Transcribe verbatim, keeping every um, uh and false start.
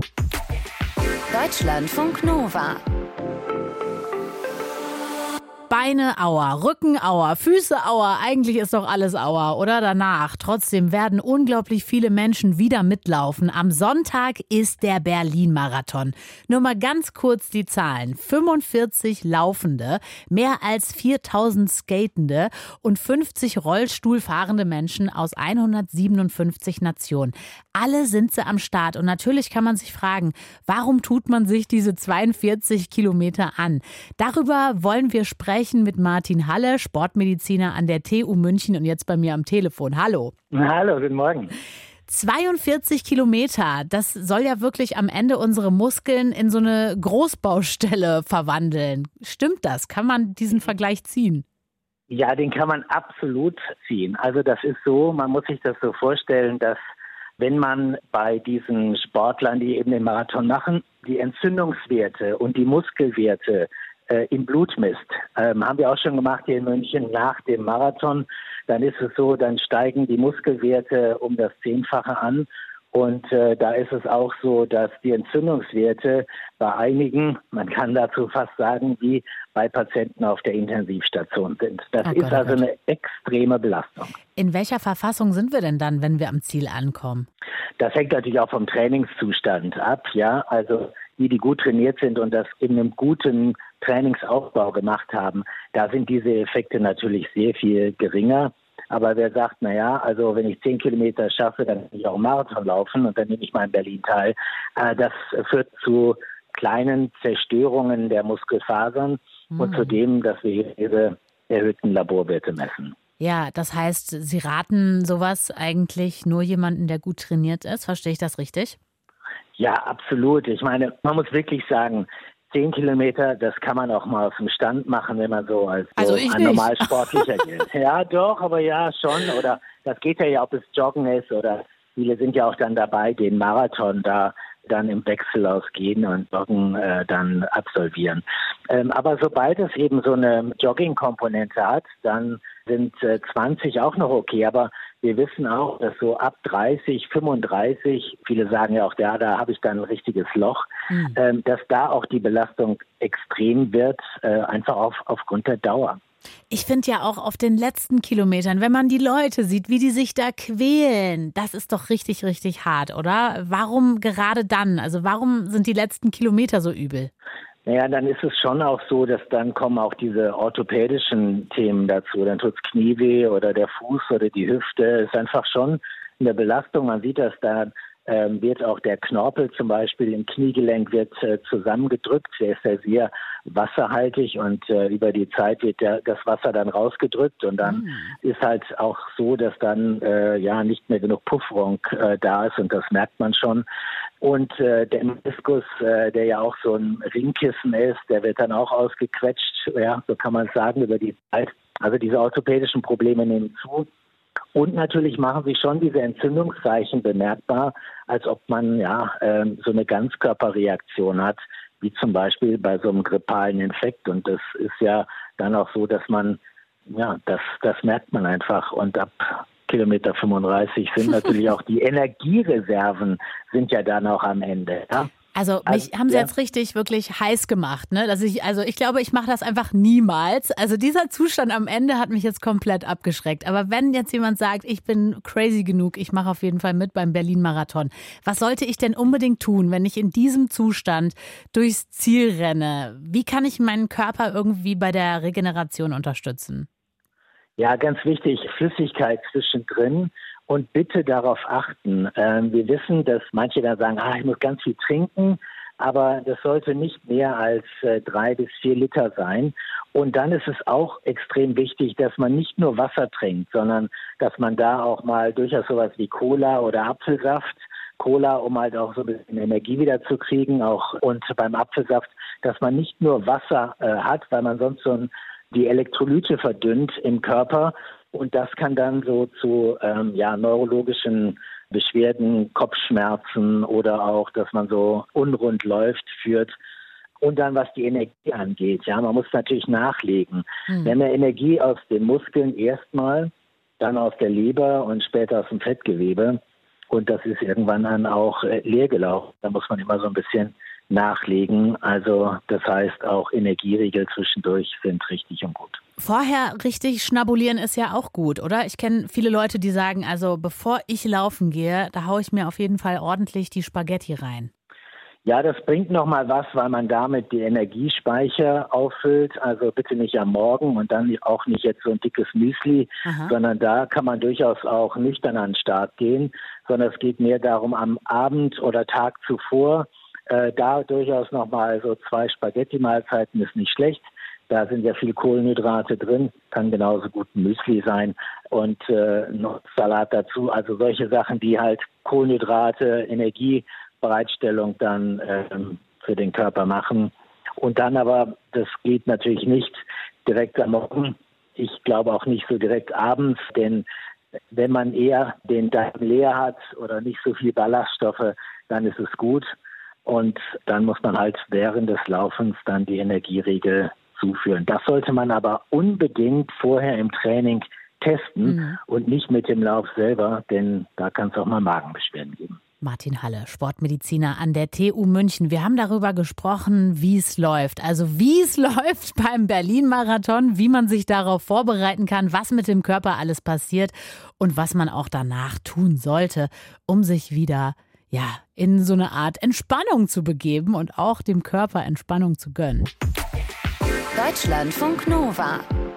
Deutschlandfunk Nova. Beine Aua, Rücken Aua, Füße Aua, eigentlich ist doch alles Aua, oder danach. Trotzdem werden unglaublich viele Menschen wieder mitlaufen. Am Sonntag ist der Berlin-Marathon. Nur mal ganz kurz die Zahlen. fünfundvierzig Laufende, mehr als viertausend Skatende und fünfzig Rollstuhlfahrende Menschen aus hundertsiebenundfünfzig Nationen. Alle sind sie am Start. Und natürlich kann man sich fragen, warum tut man sich diese zweiundvierzig Kilometer an? Darüber wollen wir sprechen mit Martin Halle, Sportmediziner an der T U München und jetzt bei mir am Telefon. Hallo. Hallo, guten Morgen. zweiundvierzig Kilometer, das soll ja wirklich am Ende unsere Muskeln in so eine Großbaustelle verwandeln. Stimmt das? Kann man diesen Vergleich ziehen? Ja, den kann man absolut ziehen. Also das ist so, man muss sich das so vorstellen, dass wenn man bei diesen Sportlern, die eben den Marathon machen, die Entzündungswerte und die Muskelwerte äh, im Blut misst, ähm, haben wir auch schon gemacht hier in München nach dem Marathon, dann ist es so, dann steigen die Muskelwerte um das Zehnfache an. Und äh, da ist es auch so, dass die Entzündungswerte bei einigen, man kann dazu fast sagen, wie bei Patienten auf der Intensivstation sind. Das Oh ist Gott, oh also Gott. eine extreme Belastung. In welcher Verfassung sind wir denn dann, wenn wir am Ziel ankommen? Das hängt natürlich auch vom Trainingszustand ab, ja. Also die, die gut trainiert sind und das in einem guten Trainingsaufbau gemacht haben, da sind diese Effekte natürlich sehr viel geringer. Aber wer sagt, naja, also wenn ich zehn Kilometer schaffe, dann kann ich auch einen Marathon laufen und dann nehme ich mal in Berlin teil. Äh, das führt zu kleinen Zerstörungen der Muskelfasern mhm. und zu dem, dass wir hier diese erhöhten Laborwerte messen. Ja, das heißt, Sie raten sowas eigentlich nur jemanden, der gut trainiert ist. Verstehe ich das richtig? Ja, absolut. Ich meine, man muss wirklich sagen, Zehn Kilometer, das kann man auch mal auf dem Stand machen, wenn man so als also so ich ein nicht. Normalsportlicher gilt. Ja, doch, aber ja, schon. Oder das geht ja, ja, ob es Joggen ist oder viele sind ja auch dann dabei, den Marathon da dann im Wechsel ausgehen und Joggen äh, dann absolvieren. Ähm, aber sobald es eben so eine Jogging-Komponente hat, dann sind äh, zwanzig auch noch okay. Aber wir wissen auch, dass so ab dreißig, fünfunddreißig, viele sagen ja auch, ja, da habe ich dann ein richtiges Loch, mhm. ähm, dass da auch die Belastung extrem wird, äh, einfach auf, aufgrund der Dauer. Ich finde ja auch auf den letzten Kilometern, wenn man die Leute sieht, wie die sich da quälen, das ist doch richtig, richtig hart, oder? Warum gerade dann? Also warum sind die letzten Kilometer so übel? Naja, dann ist es schon auch so, dass dann kommen auch diese orthopädischen Themen dazu. Dann tut's Knie weh oder der Fuß oder die Hüfte. Es ist einfach schon eine Belastung. Man sieht, dass da ähm, wird auch der Knorpel zum Beispiel im Kniegelenk wird äh, zusammengedrückt. Der ist ja sehr wasserhaltig und äh, über die Zeit wird der, das Wasser dann rausgedrückt und dann mhm. ist halt auch so, dass dann äh, ja nicht mehr genug Pufferung äh, da ist und das merkt man schon. Und äh, der Meniskus, äh, der ja auch so ein Ringkissen ist, der wird dann auch ausgequetscht, ja, so kann man sagen, über die Zeit. Also diese orthopädischen Probleme nehmen zu. Und natürlich machen sich schon diese Entzündungszeichen bemerkbar, als ob man ja äh, so eine Ganzkörperreaktion hat, wie zum Beispiel bei so einem grippalen Infekt. Und das ist ja dann auch so, dass man, ja, das, das merkt man einfach. Und ab Kilometer fünfunddreißig sind natürlich auch die Energiereserven sind ja dann auch am Ende. Ja? Also mich also, haben Sie ja. jetzt richtig wirklich heiß gemacht, ne? Dass ich, also ich glaube, ich mache das einfach niemals. Also dieser Zustand am Ende hat mich jetzt komplett abgeschreckt. Aber wenn jetzt jemand sagt, ich bin crazy genug, ich mache auf jeden Fall mit beim Berlin-Marathon. Was sollte ich denn unbedingt tun, wenn ich in diesem Zustand durchs Ziel renne? Wie kann ich meinen Körper irgendwie bei der Regeneration unterstützen? Ja, ganz wichtig, Flüssigkeit zwischendrin. Und bitte darauf achten. Ähm, wir wissen, dass manche dann sagen, ah, ich muss ganz viel trinken, aber das sollte nicht mehr als äh, drei bis vier Liter sein. Und dann ist es auch extrem wichtig, dass man nicht nur Wasser trinkt, sondern dass man da auch mal durchaus sowas wie Cola oder Apfelsaft, Cola, um halt auch so ein bisschen Energie wieder zu kriegen, auch und beim Apfelsaft, dass man nicht nur Wasser äh, hat, weil man sonst so ein, die Elektrolyte verdünnt im Körper. Und das kann dann so zu ähm, ja, neurologischen Beschwerden, Kopfschmerzen oder auch, dass man so unrund läuft, führt. Und dann, was die Energie angeht, ja, man muss natürlich nachlegen. Mhm. Wir haben ja Energie aus den Muskeln erstmal, dann aus der Leber und später aus dem Fettgewebe. und das ist irgendwann dann auch äh, leer gelaufen. Da muss man immer so ein bisschen nachlegen. Also das heißt, auch Energieriegel zwischendurch sind richtig und gut. Vorher richtig schnabulieren ist ja auch gut, oder? Ich kenne viele Leute, die sagen, also bevor ich laufen gehe, da haue ich mir auf jeden Fall ordentlich die Spaghetti rein. Ja, das bringt nochmal was, weil man damit die Energiespeicher auffüllt. Also bitte nicht am Morgen und dann auch nicht jetzt so ein dickes Müsli, Aha. sondern da kann man durchaus auch nüchtern an den Start gehen, sondern es geht mehr darum, am Abend oder Tag zuvor, äh, da durchaus nochmal so zwei Spaghetti-Mahlzeiten ist nicht schlecht. Da sind ja viel Kohlenhydrate drin, kann genauso gut ein Müsli sein und äh, noch Salat dazu. Also solche Sachen, die halt Kohlenhydrate, Energiebereitstellung dann ähm, für den Körper machen. Und dann aber, das geht natürlich nicht direkt am Morgen. Ich glaube auch nicht so direkt abends, denn wenn man eher den Darm leer hat oder nicht so viel Ballaststoffe, dann ist es gut. Und dann muss man halt während des Laufens dann die Energieriegel zuführen. Das sollte man aber unbedingt vorher im Training testen mhm. und nicht mit dem Lauf selber, denn da kann es auch mal Magenbeschwerden geben. Martin Halle, Sportmediziner an der T U München. Wir haben darüber gesprochen, wie es läuft. Also wie es läuft beim Berlin-Marathon, wie man sich darauf vorbereiten kann, was mit dem Körper alles passiert und was man auch danach tun sollte, um sich wieder ja, in so eine Art Entspannung zu begeben und auch dem Körper Entspannung zu gönnen. Deutschlandfunk Nova